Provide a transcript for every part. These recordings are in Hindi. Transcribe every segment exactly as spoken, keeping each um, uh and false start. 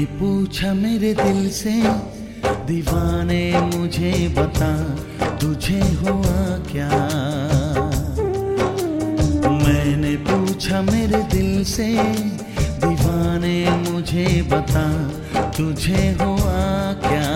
पूछा मेरे दिल से दीवाने मुझे बता तुझे हुआ क्या। मैंने पूछा मेरे दिल से दीवाने मुझे बता तुझे हुआ क्या।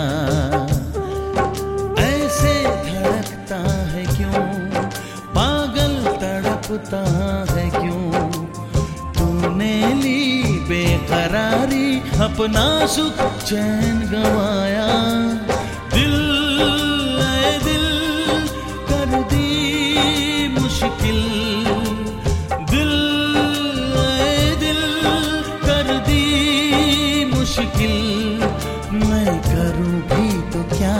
ऐसे धड़कता है क्यों, पागल तड़पता है क्यों। तूने ली बेकरारी, अपना सुख चैन गवाया। दिल ऐ दिल कर दी मुश्किल, दिल ऐ दिल कर दी मुश्किल। मैं करूं भी तो क्या।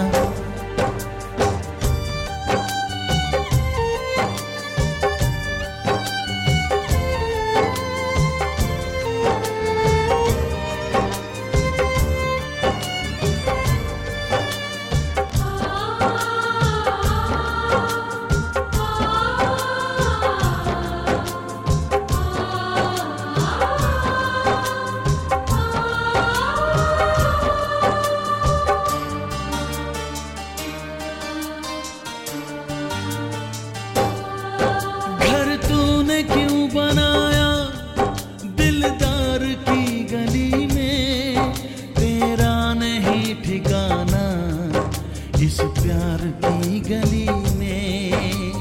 क्यों बनाया दिलदार की गली में, तेरा नहीं ठिकाना इस प्यार की गली में।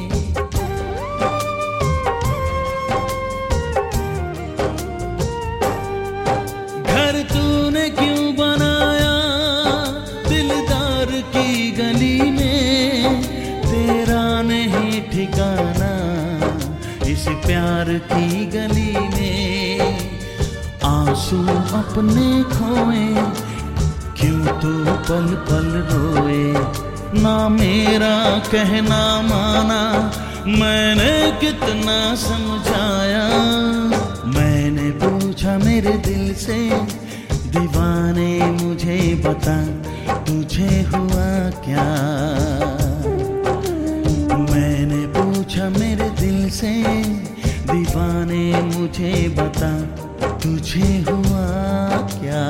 घर तूने क्यों बनाया दिलदार की गली में, तेरा नहीं ठिकाना इस प्यार की गली में। आंसू अपने खोए क्यों तू पल पल रोए। ना मेरा कहना माना, मैंने कितना समझाया। मैंने पूछा मेरे दिल से दीवाने मुझे बता तुझे हुआ क्या। मैंने पूछा मेरे दिल से दीवाने मुझे बता तुझे हुआ क्या।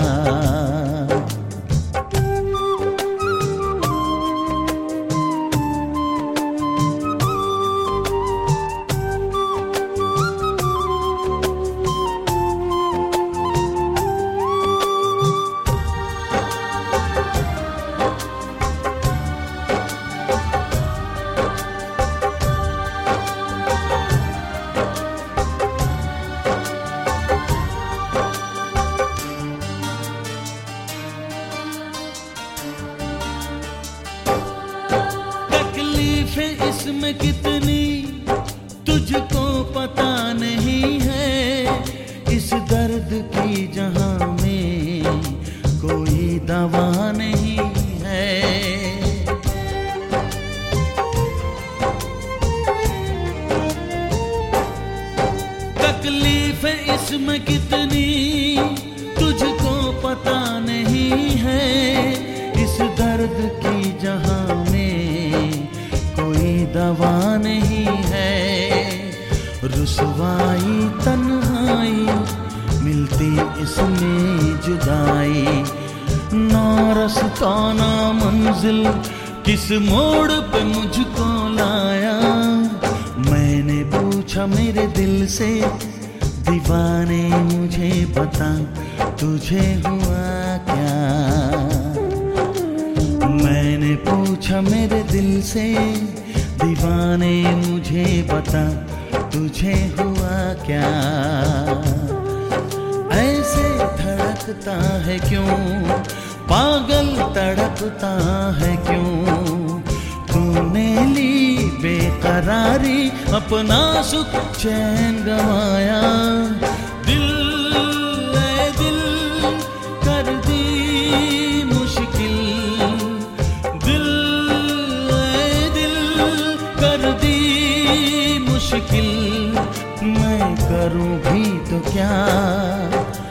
इसमें कितनी तुझको पता नहीं है। इस दर्द की जहां में कोई दवा नहीं है। तकलीफें इसमें कितनी तुझको पता नहीं है। इस दर्द की जहां में कोई दवा नहीं है। रुसवाई तन्हाई मिलती इसमें जुदाई। ना रास्ता ना मंजिल किस मोड़ पे मुझको लाया। मैंने पूछा मेरे दिल से दीवाने मुझे बता तुझे हुआ क्या। मैंने पूछा मेरे दिल से दीवाने मुझे बता तुझे हुआ क्या। ऐसे धड़कता है क्यों, पागल तड़पता है क्यों। तूने ली बेकरारी, अपना सुख चैन गवाया। दिल ऐ दिल कर दी मुश्किल, दिल ऐ दिल कर दी मुश्किल। मैं करूं भी तो क्या।